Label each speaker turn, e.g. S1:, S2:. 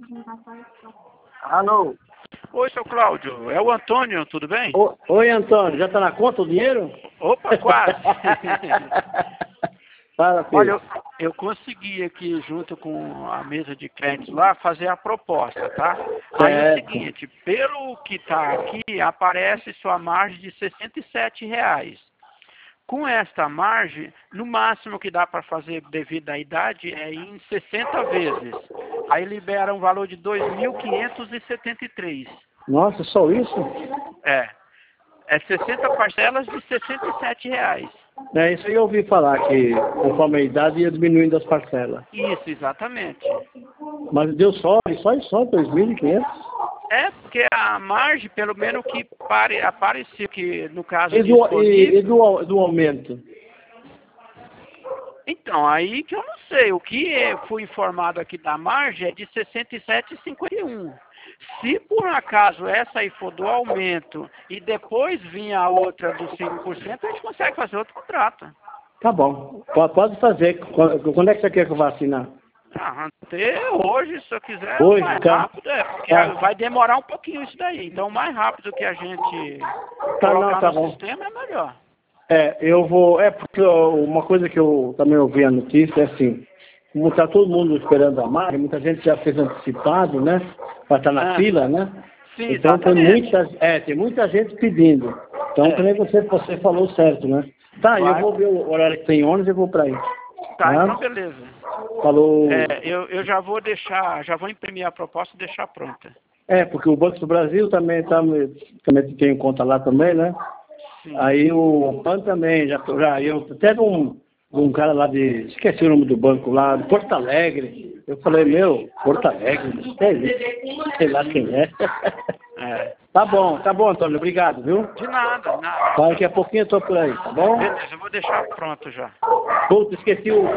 S1: Alô?
S2: Oi, seu Cláudio. É o Antônio, tudo bem?
S1: Oi, Antônio. Já tá na conta o dinheiro?
S2: Opa, quase.
S1: Fala, filho.
S2: Olha, eu consegui aqui, junto com a mesa de créditos lá, fazer a proposta, tá? Aí é o seguinte, pelo que tá aqui, aparece sua margem de R$ 67,00. Com esta margem, no máximo que dá para fazer devido à idade é em 60 vezes. Aí libera um valor de 2.573.
S1: Nossa, só isso?
S2: É 60 parcelas de R$ 67,00.
S1: É isso aí, eu ouvi falar que conforme a idade ia diminuindo as parcelas.
S2: Isso, exatamente.
S1: Mas deu só 2.500?
S2: É, porque a margem, pelo menos que apareceu, que no caso
S1: E
S2: disponível...
S1: do aumento?
S2: Então, aí que eu não sei. O que eu fui informado aqui da margem é de 67,51. Se por acaso essa aí for do aumento e depois vir a outra dos 5%, a gente consegue fazer outro contrato.
S1: Tá bom. Pode fazer. Quando é que você quer que eu vá assinar?
S2: Até hoje, se eu quiser,
S1: Hoje,
S2: mais
S1: tá?
S2: rápido, porque vai demorar um pouquinho isso daí. Então, o mais rápido que a gente colocar
S1: Tá
S2: no
S1: bom.
S2: sistema é melhor.
S1: Eu vou... porque uma coisa que eu também ouvi a notícia é assim, como está todo mundo esperando a margem, muita gente já fez antecipado, né? Para estar na fila, né?
S2: Sim,
S1: Então
S2: exatamente.
S1: tem muita gente pedindo. Então também você falou certo, né? Tá, eu vou ver o horário que tem ônibus e eu vou para aí.
S2: Tá,
S1: Né?
S2: então beleza.
S1: Falou.
S2: Eu já vou imprimir a proposta e deixar pronta.
S1: Porque o Banco do Brasil também tem conta lá também, né?
S2: Sim.
S1: Aí o PAN também, teve um cara lá esqueci o nome do banco lá, de Porto Alegre. Eu falei, Porto Alegre, sei lá quem é. Tá bom, Antônio, obrigado, viu?
S2: De nada,
S1: Daqui a pouquinho eu tô por aí, tá bom?
S2: Beleza, eu vou deixar pronto já.
S1: Puta, esqueci o...